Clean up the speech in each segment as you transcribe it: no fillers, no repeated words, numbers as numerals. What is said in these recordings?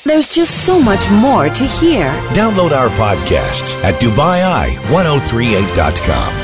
There's just so much more to hear. Download our podcasts at DubaiI1038.com.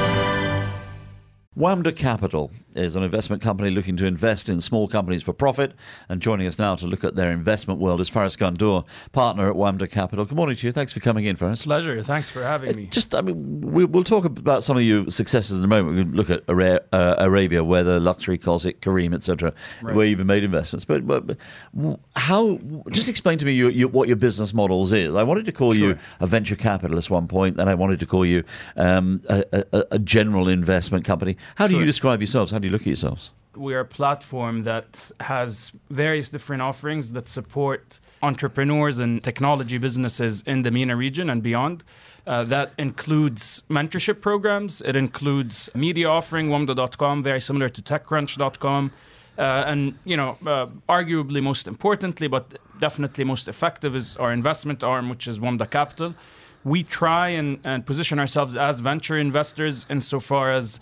WAMDA Capital is an investment company looking to invest in small companies for profit. And joining us now to look at their investment world is Faris Gandour, partner at WAMDA Capital. Good morning to you. Thanks for coming in, Faris. Pleasure. Thanks for having me. We'll talk about some of your successes in a moment. We'll look at Arabia, Weather, Luxury Closet, Careem, etc., Right. where you've made investments. But how? Just explain to me what your business models is. I wanted to call you a venture capitalist at one point, then I wanted to call you a general investment company. How do you describe yourselves? How do you look at yourselves? We are a platform that has various different offerings that support entrepreneurs and technology businesses in the MENA region and beyond. That includes mentorship programs. It includes media offering, WAMDA.com, very similar to TechCrunch.com. And, arguably most importantly, but definitely most effective is our investment arm, which is WAMDA Capital. We try and position ourselves as venture investors insofar as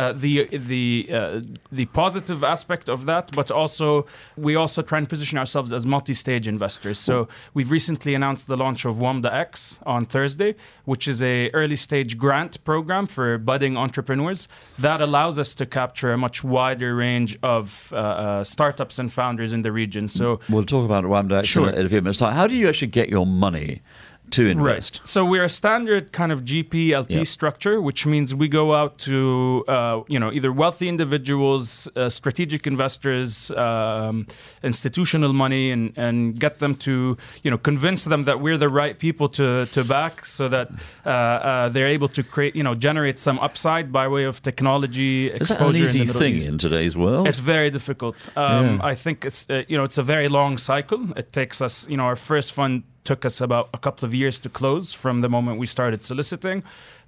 the positive aspect of that, but we also try and position ourselves as multi-stage investors. So we've recently announced the launch of WAMDA X on Thursday, which is a early stage grant program for budding entrepreneurs that allows us to capture a much wider range of startups and founders in the region. So we'll talk about WAMDA X in a few minutes' time. How do you actually get your money to invest? Right. So we're a standard kind of GP LP structure, which means we go out to either wealthy individuals, strategic investors, institutional money, and get them to convince them that we're the right people to back, so that they're able to create generate some upside by way of technology exposure. Is that an easy in the Middle thing East. In today's world? It's very difficult. I think it's it's a very long cycle. It takes us our first fund took us about a couple of years to close from the moment we started soliciting.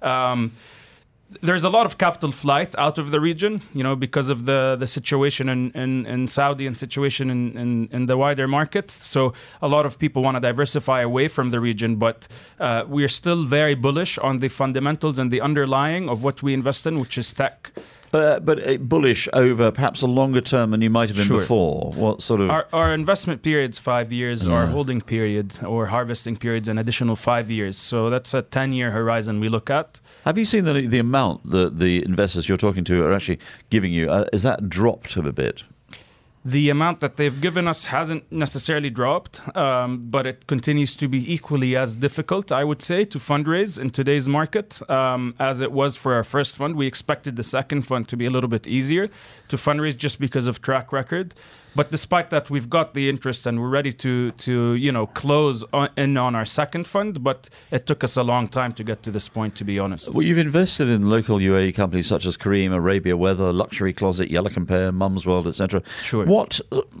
There's a lot of capital flight out of the region, because of the situation in Saudi and situation in the wider market. So a lot of people want to diversify away from the region, but we are still very bullish on the fundamentals and the underlying of what we invest in, which is tech. But bullish over perhaps a longer term than you might have been before. What sort of our investment period's 5 years, our holding period or harvesting period's an additional 5 years. So that's a 10-year horizon we look at. Have you seen the amount that the investors you're talking to are actually giving you? Is that dropped a bit? The amount that they've given us hasn't necessarily dropped, but it continues to be equally as difficult, I would say, to fundraise in today's market as it was for our first fund. We expected the second fund to be a little bit easier to fundraise just because of track record. But despite that, we've got the interest and we're ready to close in on our second fund. But it took us a long time to get to this point, to be honest. Well, you've invested in local UAE companies such as Careem, Arabia Weather, Luxury Closet, Yellow Compare, Mum's World, etc. Sure. What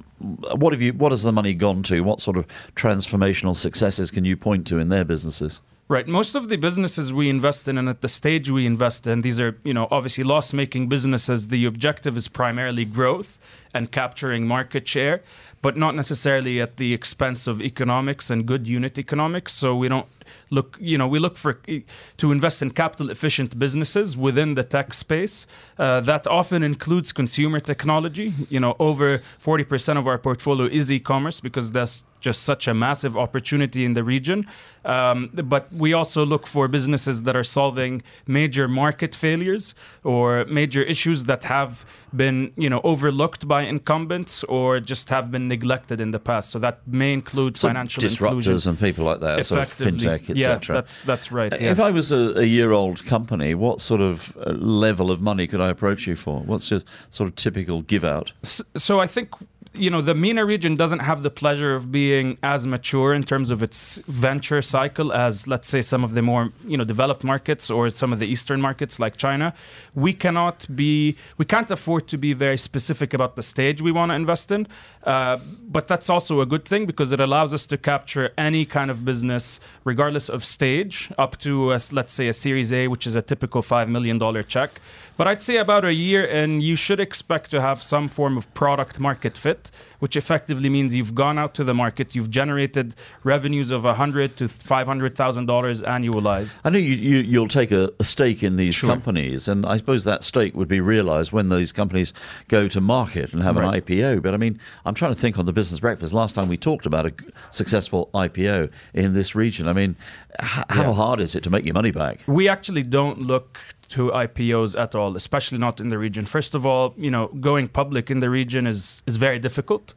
has the money gone to? What sort of transformational successes can you point to in their businesses? Right. Most of the businesses we invest in and at the stage we invest in, these are, obviously loss-making businesses. The objective is primarily growth and capturing market share, but not necessarily at the expense of economics and good unit economics. So we don't look, we look to invest in capital efficient businesses within the tech space. That often includes consumer technology. Over 40% of our portfolio is e-commerce because that's just such a massive opportunity in the region. But we also look for businesses that are solving major market failures or major issues that have been, overlooked by incumbents or just have been neglected in the past. So that may include financial disruptors inclusion. And people like that, sort of fintech, etc. Yeah, that's right. Yeah. If I was a year-old company, what sort of level of money could I approach you for? What's your sort of typical give-out? So I think the MENA region doesn't have the pleasure of being as mature in terms of its venture cycle as, let's say, some of the more, developed markets or some of the Eastern markets like China. We can't afford to be very specific about the stage we want to invest in. But that's also a good thing because it allows us to capture any kind of business, regardless of stage, up to, let's say, a Series A, which is a typical $5 million check. But I'd say about a year, and you should expect to have some form of product market fit. market, which effectively means you've gone out to the market, you've generated revenues of $100,000 to $500,000 annualized. I know you'll take a stake in these companies, and I suppose that stake would be realised when these companies go to market and have an IPO. But I mean, I'm trying to think on the Business Breakfast, last time we talked about a successful IPO in this region. I mean, how hard is it to make your money back? We actually don't look to IPOs at all, especially not in the region. First of all, going public in the region is very difficult.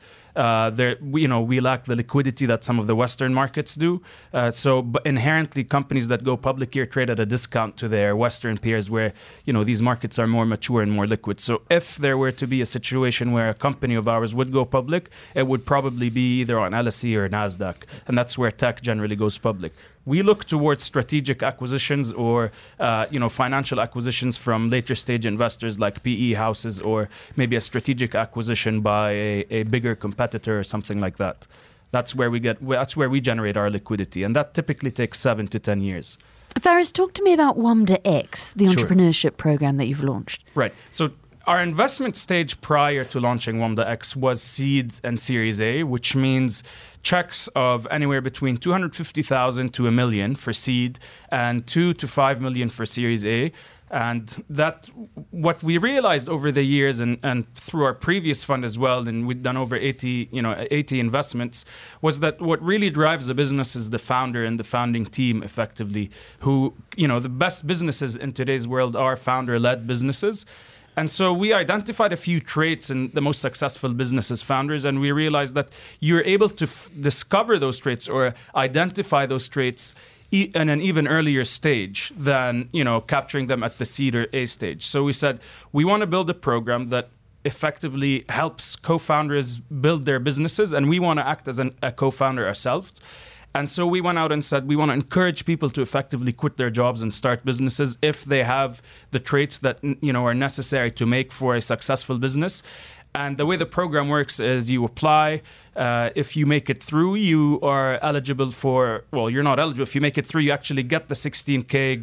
We lack the liquidity that some of the Western markets do. But inherently, companies that go public here trade at a discount to their Western peers, where these markets are more mature and more liquid. So if there were to be a situation where a company of ours would go public, it would probably be either on LSE or NASDAQ, and that's where tech generally goes public. We look towards strategic acquisitions or financial acquisitions from later stage investors like PE houses, or maybe a strategic acquisition by a bigger competitor or something like that. That's where we generate our liquidity, and that typically takes 7 to 10 years. Faris, talk to me about WAMDA X, the entrepreneurship program that you've launched. Right. So our investment stage prior to launching WAMDA X was seed and Series A, which means checks of anywhere between $250,000 to $1 million for seed and $2 to $5 million for Series A. And that, what we realized over the years and through our previous fund as well, and we've done over 80 investments, was that what really drives a business is the founder and the founding team, effectively, who, the best businesses in today's world are founder-led businesses. And so we identified a few traits in the most successful businesses' founders, and we realized that you're able to discover those traits or identify those traits in an even earlier stage than, capturing them at the seed or A stage. So we said, we want to build a program that effectively helps co-founders build their businesses, and we want to act as a co-founder ourselves. And so we went out and said, we want to encourage people to effectively quit their jobs and start businesses if they have the traits that, are necessary to make for a successful business. And the way the program works is you apply. If you make it through, you are eligible for, you're not eligible. If you make it through, you actually get the $16K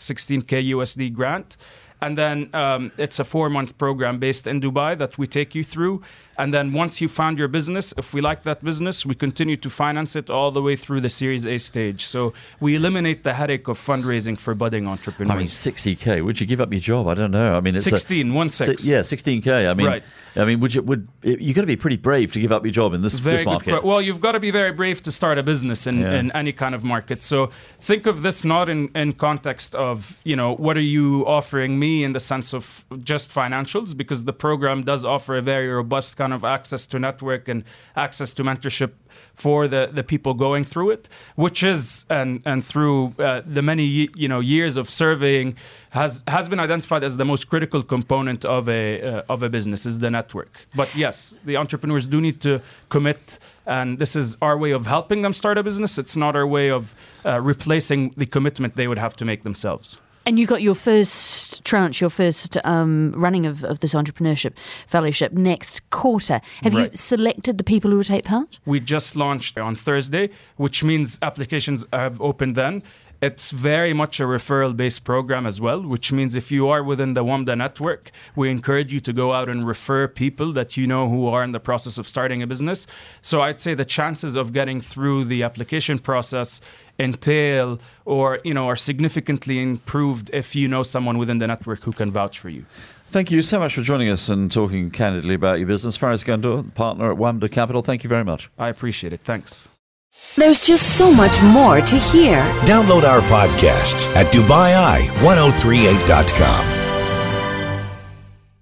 USD grant. And then it's a 4-month program based in Dubai that we take you through. And then once you found your business, if we like that business, we continue to finance it all the way through the Series A stage. So we eliminate the headache of fundraising for budding entrepreneurs. I mean, $60K. Would you give up your job? I don't know. I mean, it's 16. Yeah, $16K. I mean, right. I mean, you got to be pretty brave to give up your job in this market. Well, you've got to be very brave to start a business in any kind of market. So think of this not in context of, what are you offering me in the sense of just financials, because the program does offer a very robust kind of access to network and access to mentorship for the people going through it, which is and through the many years of surveying has been identified as the most critical component of a business is the network. But yes, the entrepreneurs do need to commit, and this is our way of helping them start a business. It's not our way of replacing the commitment they would have to make themselves. And you got your first tranche, your first running of this entrepreneurship fellowship next quarter. Have you selected the people who will take part? We just launched on Thursday, which means applications have opened then. It's very much a referral-based program as well, which means if you are within the WAMDA network, we encourage you to go out and refer people that who are in the process of starting a business. So I'd say the chances of getting through the application process entail or are significantly improved if you know someone within the network who can vouch for you. Thank you so much for joining us and talking candidly about your business. Faris Gandour, partner at WAMDA Capital, thank you very much. I appreciate it. Thanks. There's just so much more to hear. Download our podcasts at DubaiEye1038.com.